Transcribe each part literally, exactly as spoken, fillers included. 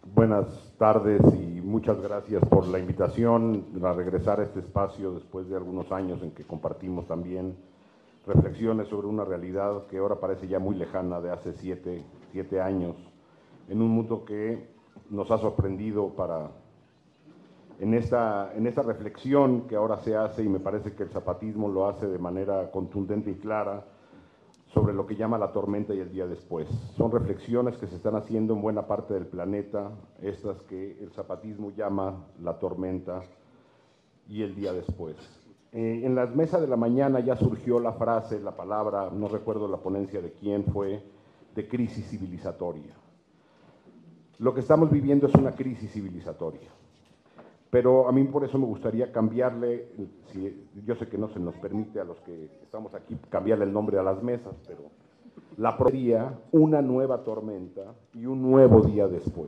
Buenas tardes y muchas gracias por la invitación a regresar a este espacio después de algunos años en que compartimos también reflexiones sobre una realidad que ahora parece ya muy lejana, de hace siete, siete años, en un mundo que nos ha sorprendido para, en esta, en esta reflexión que ahora se hace, y me parece que el zapatismo lo hace de manera contundente y clara, sobre lo que llama la tormenta y el día después. Son reflexiones que se están haciendo en buena parte del planeta, estas que el zapatismo llama la tormenta y el día después. Eh, en las mesas de la mañana ya surgió la frase, la palabra, no recuerdo la ponencia de quién fue, de crisis civilizatoria. Lo que estamos viviendo es una crisis civilizatoria. Pero a mí por eso me gustaría cambiarle, si, yo sé que no se nos permite a los que estamos aquí cambiarle el nombre a las mesas, pero la sería una nueva tormenta y un nuevo día después.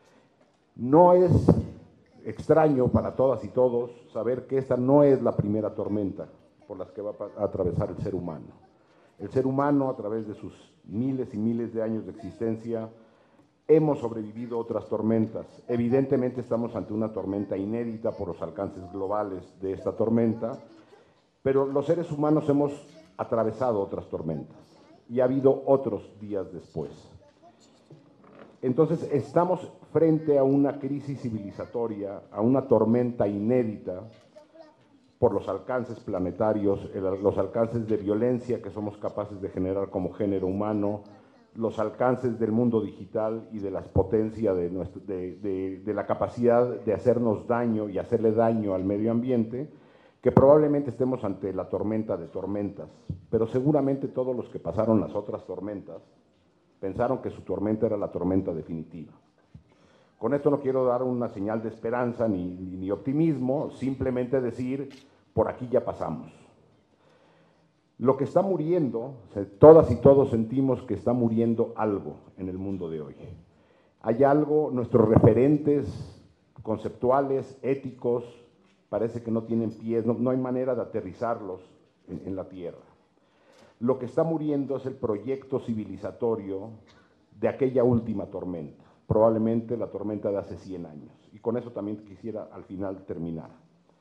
No es extraño para todas y todos saber que esta no es la primera tormenta por las que va a atravesar el ser humano. El ser humano, a través de sus miles y miles de años de existencia, hemos sobrevivido otras tormentas. Evidentemente estamos ante una tormenta inédita por los alcances globales de esta tormenta, pero los seres humanos hemos atravesado otras tormentas y ha habido otros días después. Entonces estamos frente a una crisis civilizatoria, a una tormenta inédita por los alcances planetarios, los alcances de violencia que somos capaces de generar como género humano, los alcances del mundo digital y de la potencia de, nuestro, de, de, de la capacidad de hacernos daño y hacerle daño al medio ambiente, que probablemente estemos ante la tormenta de tormentas, pero seguramente todos los que pasaron las otras tormentas pensaron que su tormenta era la tormenta definitiva. Con esto no quiero dar una señal de esperanza ni, ni, ni optimismo, simplemente decir, por aquí ya pasamos. Lo que está muriendo, todas y todos sentimos que está muriendo algo en el mundo de hoy. Hay algo, nuestros referentes conceptuales, éticos, parece que no tienen pies, no, no hay manera de aterrizarlos en, en la tierra. Lo que está muriendo es el proyecto civilizatorio de aquella última tormenta, probablemente la tormenta de hace cien años. Y con eso también quisiera al final terminar.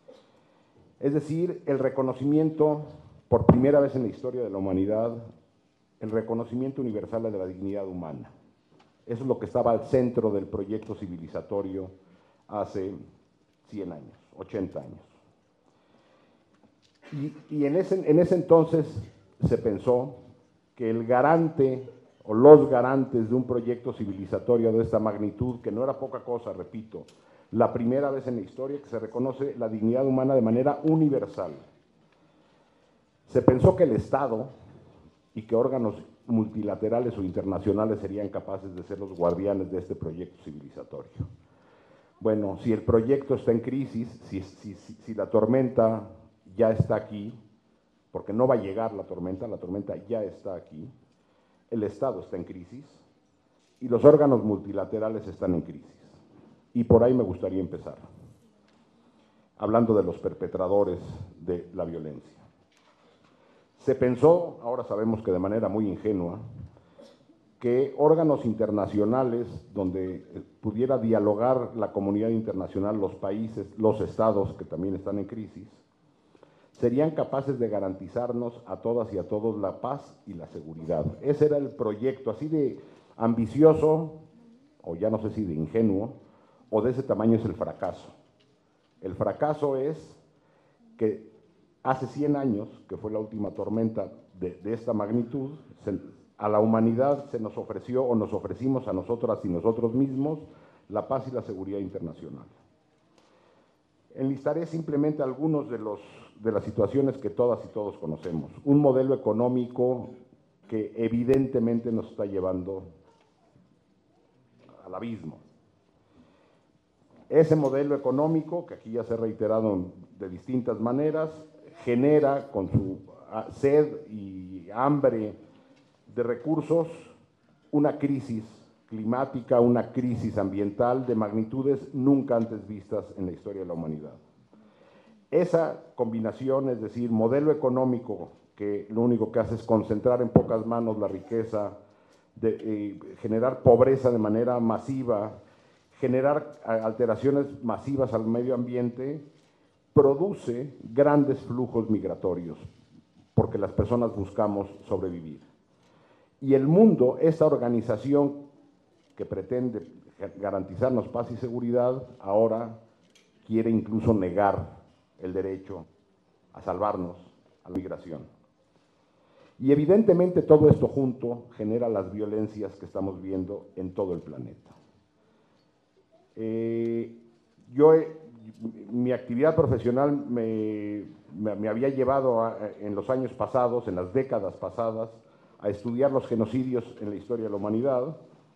Es decir, el reconocimiento, por primera vez en la historia de la humanidad, el reconocimiento universal de la dignidad humana. Eso es lo que estaba al centro del proyecto civilizatorio hace cien años, ochenta años. Y, y en, ese, en ese entonces se pensó que el garante o los garantes de un proyecto civilizatorio de esta magnitud, que no era poca cosa, repito, la primera vez en la historia que se reconoce la dignidad humana de manera universal. Se pensó que el Estado y que órganos multilaterales o internacionales serían capaces de ser los guardianes de este proyecto civilizatorio. Bueno, si el proyecto está en crisis, si, si, si, si la tormenta ya está aquí, porque no va a llegar la tormenta, la tormenta ya está aquí, el Estado está en crisis y los órganos multilaterales están en crisis. Y por ahí me gustaría empezar, hablando de los perpetradores de la violencia. Se pensó, ahora sabemos que de manera muy ingenua, que órganos internacionales donde pudiera dialogar la comunidad internacional, los países, los estados que también están en crisis, serían capaces de garantizarnos a todas y a todos la paz y la seguridad. Ese era el proyecto, así de ambicioso, o ya no sé si de ingenuo, o de ese tamaño es el fracaso. El fracaso es que hace cien años, que fue la última tormenta de, de esta magnitud, se, a la humanidad se nos ofreció o nos ofrecimos a nosotras y nosotros mismos la paz y la seguridad internacional. Enlistaré simplemente algunos de, los, de las situaciones que todas y todos conocemos. Un modelo económico que evidentemente nos está llevando al abismo. Ese modelo económico, que aquí ya se ha reiterado de distintas maneras, genera con su sed y hambre de recursos una crisis climática, una crisis ambiental de magnitudes nunca antes vistas en la historia de la humanidad. Esa combinación, es decir, modelo económico que lo único que hace es concentrar en pocas manos la riqueza, de, eh, generar pobreza de manera masiva, generar alteraciones masivas al medio ambiente, produce grandes flujos migratorios, porque las personas buscamos sobrevivir. Y el mundo, esta organización que pretende garantizarnos paz y seguridad, ahora quiere incluso negar el derecho a salvarnos a la migración. Y evidentemente todo esto junto genera las violencias que estamos viendo en todo el planeta. Eh, yo, he, mi actividad profesional me, me, me había llevado a, en los años pasados, en las décadas pasadas, a estudiar los genocidios en la historia de la humanidad,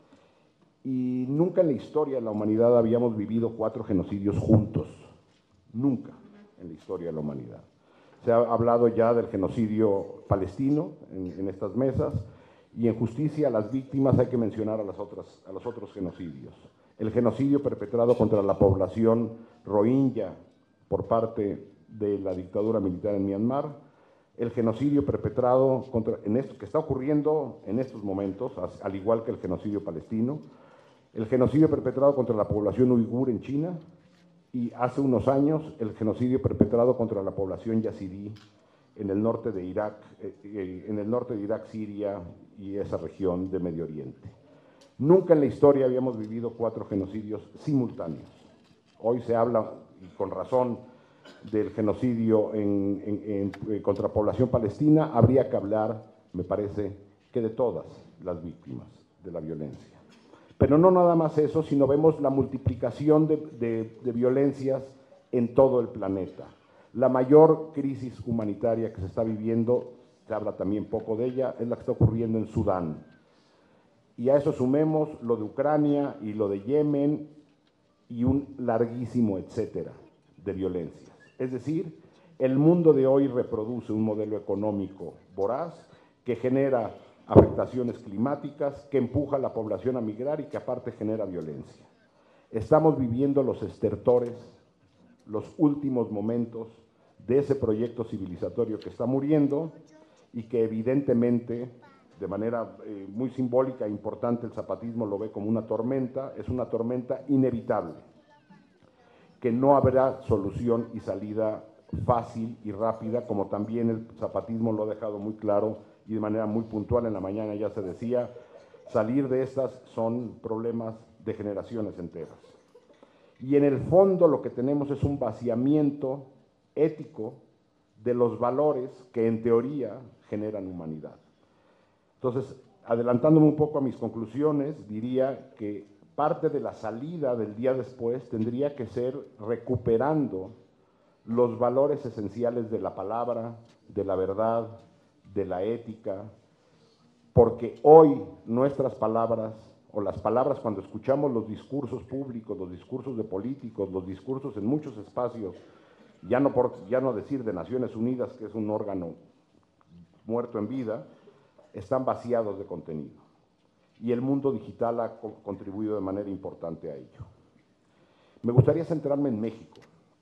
y nunca en la historia de la humanidad habíamos vivido cuatro genocidios juntos, nunca en la historia de la humanidad. Se ha hablado ya del genocidio palestino en, en estas mesas, y en justicia a las víctimas hay que mencionar a, las otras, a los otros genocidios. El genocidio perpetrado contra la población rohingya por parte de la dictadura militar en Myanmar, el genocidio perpetrado contra, en esto, que está ocurriendo en estos momentos, al igual que el genocidio palestino, el genocidio perpetrado contra la población uigur en China, y hace unos años el genocidio perpetrado contra la población yazidí en el norte de Irak, eh, en el norte de Irak, Siria y esa región de Medio Oriente. Nunca en la historia habíamos vivido cuatro genocidios simultáneos. Hoy se habla, y con razón, del genocidio en, en, en, contra la población palestina. Habría que hablar, me parece, que de todas las víctimas de la violencia. Pero no nada más eso, sino vemos la multiplicación de, de, de violencias en todo el planeta. La mayor crisis humanitaria que se está viviendo, se habla también poco de ella, es la que está ocurriendo en Sudán. Y a eso sumemos lo de Ucrania y lo de Yemen y un larguísimo etcétera de violencias. Es decir, el mundo de hoy reproduce un modelo económico voraz que genera afectaciones climáticas, que empuja a la población a migrar y que aparte genera violencia. Estamos viviendo los estertores, los últimos momentos de ese proyecto civilizatorio que está muriendo y que evidentemente, de manera eh, muy simbólica e importante, el zapatismo lo ve como una tormenta, es una tormenta inevitable, que no habrá solución y salida fácil y rápida, como también el zapatismo lo ha dejado muy claro y de manera muy puntual. En la mañana ya se decía, salir de estas son problemas de generaciones enteras. Y en el fondo lo que tenemos es un vaciamiento ético de los valores que en teoría generan humanidad. Entonces, adelantándome un poco a mis conclusiones, diría que parte de la salida del día después tendría que ser recuperando los valores esenciales de la palabra, de la verdad, de la ética, porque hoy nuestras palabras, o las palabras cuando escuchamos los discursos públicos, los discursos de políticos, los discursos en muchos espacios, ya no, por, ya no decir de Naciones Unidas, que es un órgano muerto en vida, están vaciados de contenido. Y el mundo digital ha co- contribuido de manera importante a ello. Me gustaría centrarme en México.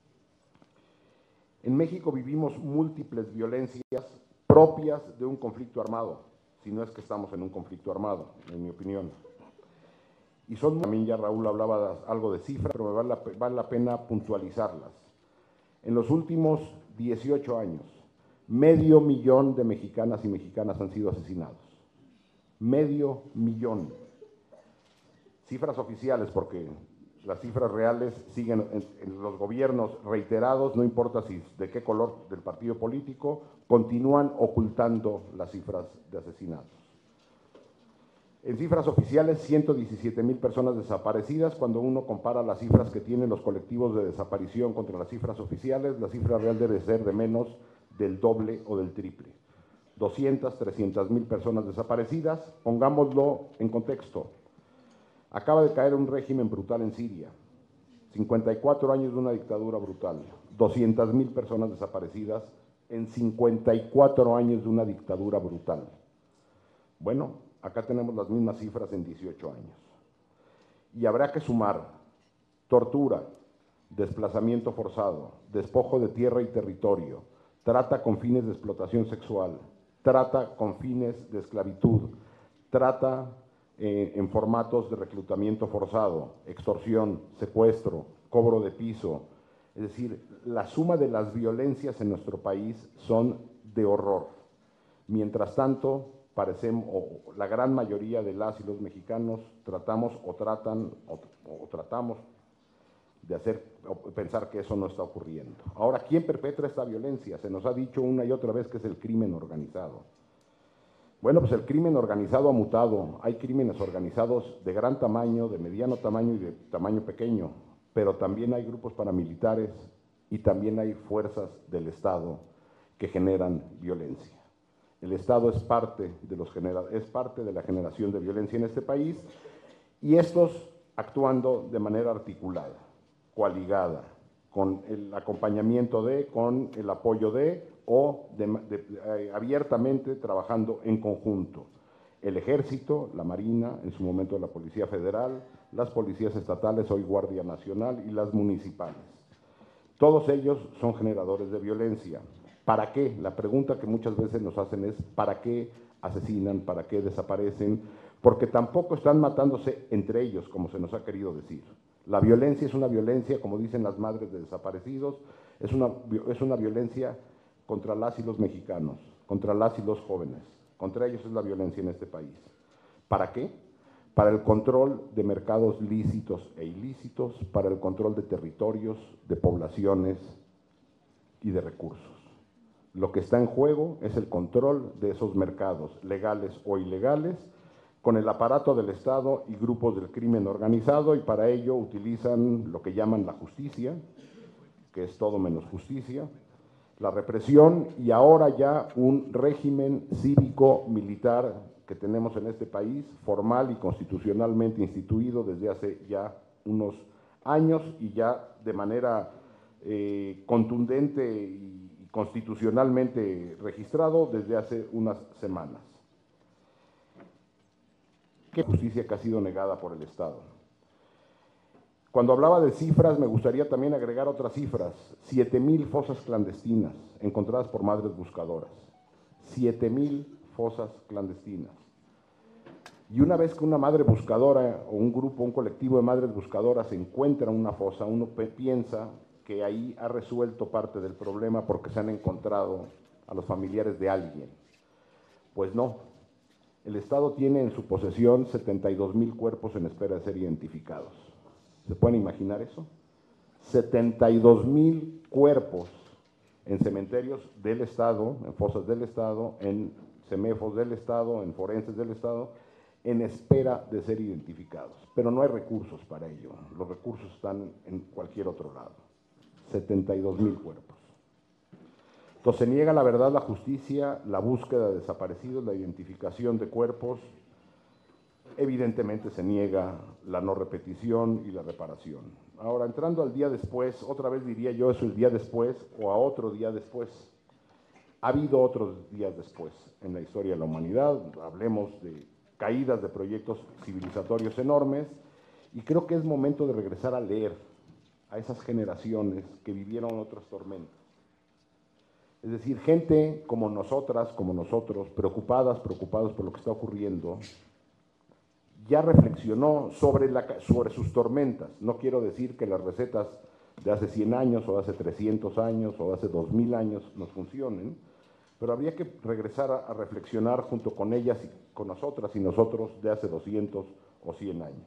En México vivimos múltiples violencias propias de un conflicto armado, si no es que estamos en un conflicto armado, en mi opinión. Y son, también ya Raúl hablaba de, algo de cifras, pero me vale la, vale la pena puntualizarlas. En los últimos dieciocho años, medio millón de mexicanas y mexicanas han sido asesinados. Medio millón. Cifras oficiales, porque las cifras reales siguen en, en los gobiernos reiterados, no importa si de qué color del partido político, continúan ocultando las cifras de asesinatos. En cifras oficiales, ciento diecisiete mil personas desaparecidas. Cuando uno compara las cifras que tienen los colectivos de desaparición contra las cifras oficiales, la cifra real debe ser de menos del doble o del triple. doscientas, trescientas mil personas desaparecidas. Pongámoslo en contexto. Acaba de caer un régimen brutal en Siria. cincuenta y cuatro años de una dictadura brutal. doscientas mil personas desaparecidas en cincuenta y cuatro años de una dictadura brutal. Bueno, acá tenemos las mismas cifras en dieciocho años. Y habrá que sumar tortura, desplazamiento forzado, despojo de tierra y territorio, trata con fines de explotación sexual, trata con fines de esclavitud, trata eh, en formatos de reclutamiento forzado, extorsión, secuestro, cobro de piso. Es decir, la suma de las violencias en nuestro país son de horror. Mientras tanto, parecemos, o la gran mayoría de las y los mexicanos tratamos o tratan o, o tratamos de hacer o pensar que eso no está ocurriendo. Ahora, ¿quién perpetra esta violencia? Se nos ha dicho una y otra vez que es el crimen organizado. Bueno, pues el crimen organizado ha mutado. Hay crímenes organizados de gran tamaño, de mediano tamaño y de tamaño pequeño, pero también hay grupos paramilitares y también hay fuerzas del Estado que generan violencia. El Estado es parte de, los genera- es parte de la generación de violencia en este país y estos actuando de manera articulada, coaligada, con el acompañamiento de, con el apoyo de o de, de, eh, abiertamente trabajando en conjunto. El Ejército, la Marina, en su momento la Policía Federal, las policías estatales, hoy Guardia Nacional y las municipales. Todos ellos son generadores de violencia. ¿Para qué? La pregunta que muchas veces nos hacen es ¿para qué asesinan? ¿Para qué desaparecen? Porque tampoco están matándose entre ellos, como se nos ha querido decir. La violencia es una violencia, como dicen las madres de desaparecidos, es una, es una violencia contra las y los mexicanos, contra las y los jóvenes. Contra ellos es la violencia en este país. ¿Para qué? Para el control de mercados lícitos e ilícitos, para el control de territorios, de poblaciones y de recursos. Lo que está en juego es el control de esos mercados, legales o ilegales, con el aparato del Estado y grupos del crimen organizado, y para ello utilizan lo que llaman la justicia, que es todo menos justicia, la represión y ahora ya un régimen cívico-militar que tenemos en este país, formal y constitucionalmente instituido desde hace ya unos años y ya de manera eh, contundente y constitucionalmente registrado desde hace unas semanas. ¿Qué justicia que ha sido negada por el Estado? Cuando hablaba de cifras, me gustaría también agregar otras cifras. siete mil fosas clandestinas encontradas por madres buscadoras. siete mil fosas clandestinas. Y una vez que una madre buscadora o un grupo, un colectivo de madres buscadoras encuentra una fosa, uno piensa que ahí ha resuelto parte del problema porque se han encontrado a los familiares de alguien. Pues no. El Estado tiene en su posesión setenta y dos mil cuerpos en espera de ser identificados. ¿Se pueden imaginar eso? setenta y dos mil cuerpos en cementerios del Estado, en fosas del Estado, en semefos del Estado, en forenses del Estado, en espera de ser identificados. Pero no hay recursos para ello. Los recursos están en cualquier otro lado. setenta y dos mil cuerpos. Entonces se niega la verdad, la justicia, la búsqueda de desaparecidos, la identificación de cuerpos. Evidentemente se niega la no repetición y la reparación. Ahora, entrando al día después, otra vez diría yo eso, el día después o a otro día después. Ha habido otros días después en la historia de la humanidad, hablemos de caídas de proyectos civilizatorios enormes, y creo que es momento de regresar a leer a esas generaciones que vivieron otras tormentas. Es decir, gente como nosotras, como nosotros, preocupadas, preocupados por lo que está ocurriendo, ya reflexionó sobre, la, sobre sus tormentas. No quiero decir que las recetas de hace cien años o de hace trescientos años o de hace dos mil años nos funcionen, pero habría que regresar a, a reflexionar junto con ellas y con nosotras y nosotros de hace doscientos o cien años.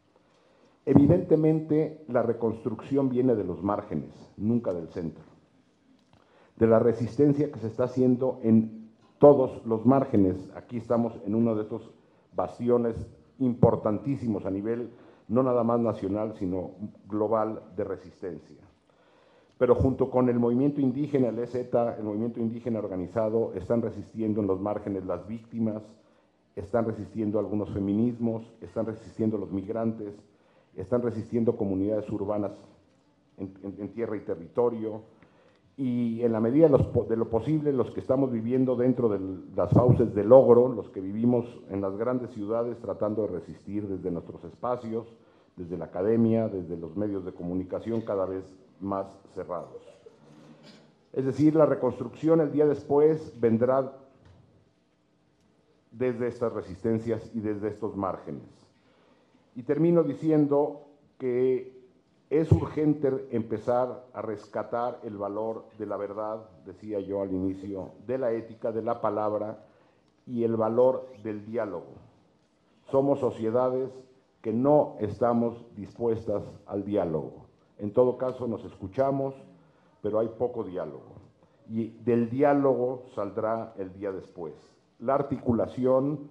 Evidentemente, la reconstrucción viene de los márgenes, nunca del centro. De la resistencia que se está haciendo en todos los márgenes. Aquí estamos en uno de estos bastiones importantísimos a nivel no nada más nacional, sino global de resistencia. Pero junto con el movimiento indígena, el E Z, el movimiento indígena organizado, están resistiendo en los márgenes las víctimas, están resistiendo algunos feminismos, están resistiendo los migrantes, están resistiendo comunidades urbanas en, en, en tierra y territorio, y en la medida de, los, de lo posible, los que estamos viviendo dentro de las fauces del logro, los que vivimos en las grandes ciudades tratando de resistir desde nuestros espacios, desde la academia, desde los medios de comunicación cada vez más cerrados. Es decir, la reconstrucción el día después vendrá desde estas resistencias y desde estos márgenes. Y termino diciendo que es urgente empezar a rescatar el valor de la verdad, decía yo al inicio, de la ética, de la palabra y el valor del diálogo. Somos sociedades que no estamos dispuestas al diálogo. En todo caso nos escuchamos, pero hay poco diálogo. Y del diálogo saldrá el día después. La articulación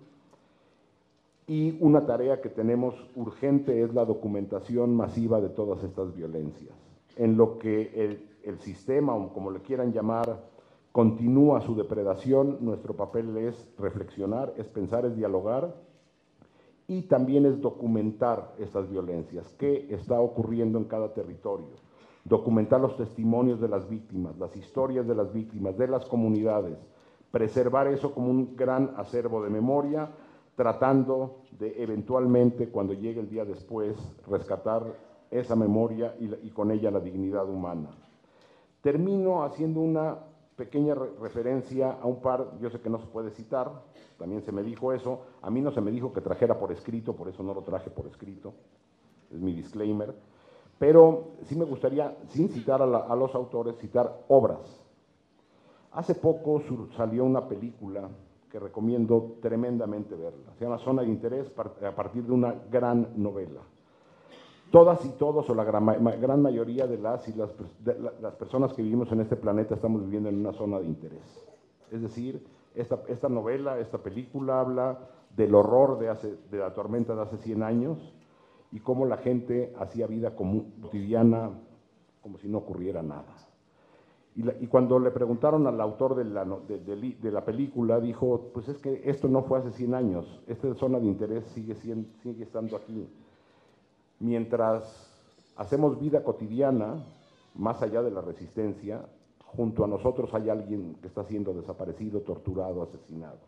y una tarea que tenemos urgente es la documentación masiva de todas estas violencias. En lo que el, el sistema, o como le quieran llamar, continúa su depredación, nuestro papel es reflexionar, es pensar, es dialogar y también es documentar estas violencias, qué está ocurriendo en cada territorio, documentar los testimonios de las víctimas, las historias de las víctimas, de las comunidades, preservar eso como un gran acervo de memoria, tratando de eventualmente, cuando llegue el día después, rescatar esa memoria y, y con ella la dignidad humana. Termino haciendo una pequeña re referencia a un par, yo sé que no se puede citar, también se me dijo eso, a mí no se me dijo que trajera por escrito, por eso no lo traje por escrito, es mi disclaimer, pero sí me gustaría, sin citar a, la, a los autores, citar obras. Hace poco sur, salió una película que recomiendo tremendamente verla. Se llama Zona de Interés, a partir de una gran novela. Todas y todos, o la gran, gran mayoría de las y las, de las personas que vivimos en este planeta estamos viviendo en una zona de interés. Es decir, esta, esta novela, esta película habla del horror de, hace, de la tormenta de hace cien años y cómo la gente hacía vida común, cotidiana, como si no ocurriera nada. Y, la, y cuando le preguntaron al autor de la, de, de, de la película, dijo, pues es que esto no fue hace cien años, esta zona de interés sigue, siendo, sigue estando aquí. Mientras hacemos vida cotidiana, más allá de la resistencia, junto a nosotros hay alguien que está siendo desaparecido, torturado, asesinado.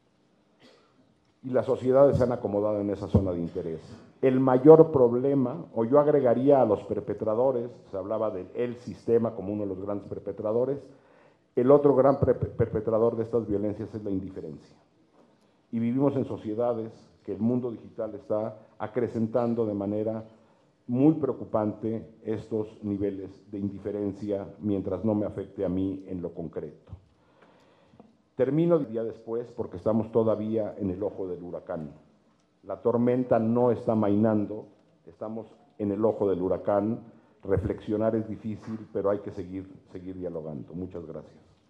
Y las sociedades se han acomodado en esa zona de interés. El mayor problema, o yo agregaría a los perpetradores, se hablaba del sistema como uno de los grandes perpetradores, el otro gran perpetrador de estas violencias es la indiferencia. Y vivimos en sociedades que el mundo digital está acrecentando de manera muy preocupante estos niveles de indiferencia mientras no me afecte a mí en lo concreto. Termino el día después porque estamos todavía en el ojo del huracán. La tormenta no está amainando, estamos en el ojo del huracán. Reflexionar es difícil, pero hay que seguir, seguir dialogando. Muchas gracias.